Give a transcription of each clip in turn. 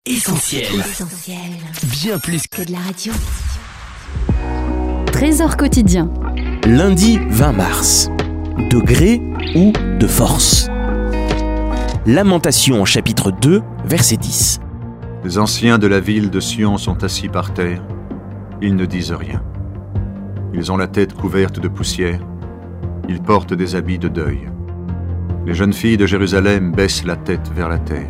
Essentiel. Bien plus que de la radio. Trésor quotidien. Lundi 20 mars. De gré ou de force. Lamentation chapitre 2, verset 10. Les anciens de la ville de Sion sont assis par terre. Ils ne disent rien. Ils ont la tête couverte de poussière. Ils portent des habits de deuil. Les jeunes filles de Jérusalem baissent la tête vers la terre.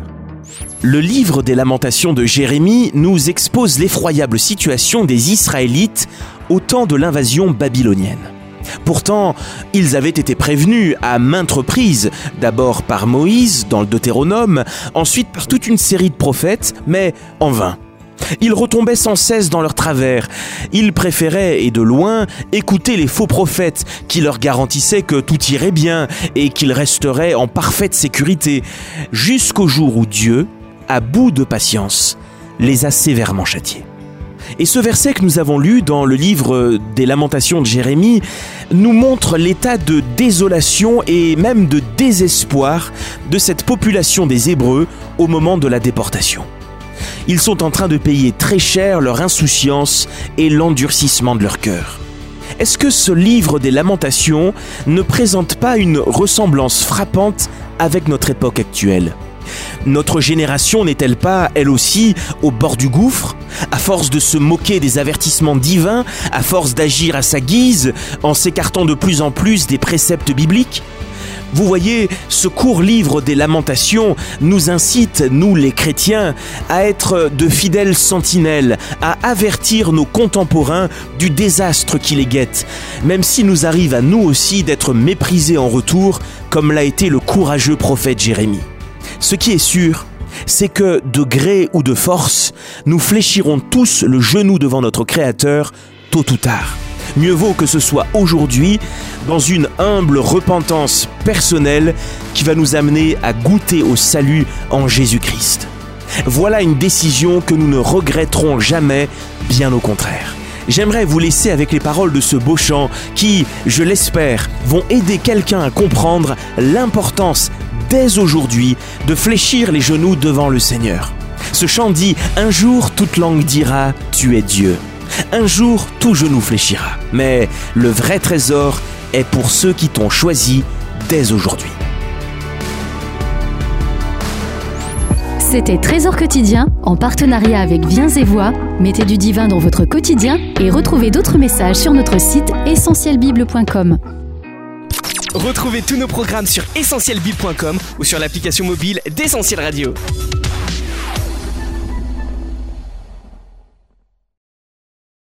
Le livre des Lamentations de Jérémie nous expose l'effroyable situation des Israélites au temps de l'invasion babylonienne. Pourtant, ils avaient été prévenus à maintes reprises, d'abord par Moïse dans le Deutéronome, ensuite par toute une série de prophètes, mais en vain. Ils retombaient sans cesse dans leurs travers. Ils préféraient, et de loin, écouter les faux prophètes qui leur garantissaient que tout irait bien et qu'ils resteraient en parfaite sécurité, jusqu'au jour où Dieu, à bout de patience, les a sévèrement châtiés. Et ce verset que nous avons lu dans le livre des Lamentations de Jérémie nous montre l'état de désolation et même de désespoir de cette population des Hébreux au moment de la déportation. Ils sont en train de payer très cher leur insouciance et l'endurcissement de leur cœur. Est-ce que ce livre des Lamentations ne présente pas une ressemblance frappante avec notre époque actuelle ? Notre génération n'est-elle pas, elle aussi, au bord du gouffre ? À force de se moquer des avertissements divins, à force d'agir à sa guise, en s'écartant de plus en plus des préceptes bibliques ? Vous voyez, ce court livre des Lamentations nous incite, nous les chrétiens, à être de fidèles sentinelles, à avertir nos contemporains du désastre qui les guette, même s'il nous arrive à nous aussi d'être méprisés en retour, comme l'a été le courageux prophète Jérémie. Ce qui est sûr, c'est que, de gré ou de force, nous fléchirons tous le genou devant notre Créateur, tôt ou tard. Mieux vaut que ce soit aujourd'hui, dans une humble repentance personnelle qui va nous amener à goûter au salut en Jésus-Christ. Voilà une décision que nous ne regretterons jamais, bien au contraire. J'aimerais vous laisser avec les paroles de ce beau chant qui, je l'espère, vont aider quelqu'un à comprendre l'importance dès aujourd'hui de fléchir les genoux devant le Seigneur. Ce chant dit « Un jour toute langue dira « Tu es Dieu ». Un jour tout genou fléchira. Mais le vrai trésor est pour ceux qui t'ont choisi dès aujourd'hui. C'était Trésor quotidien en partenariat avec Viens et Voix. Mettez du divin dans votre quotidien et retrouvez d'autres messages sur notre site essentielbible.com. Retrouvez tous nos programmes sur essentielbible.com ou sur l'application mobile d'Essentiel Radio.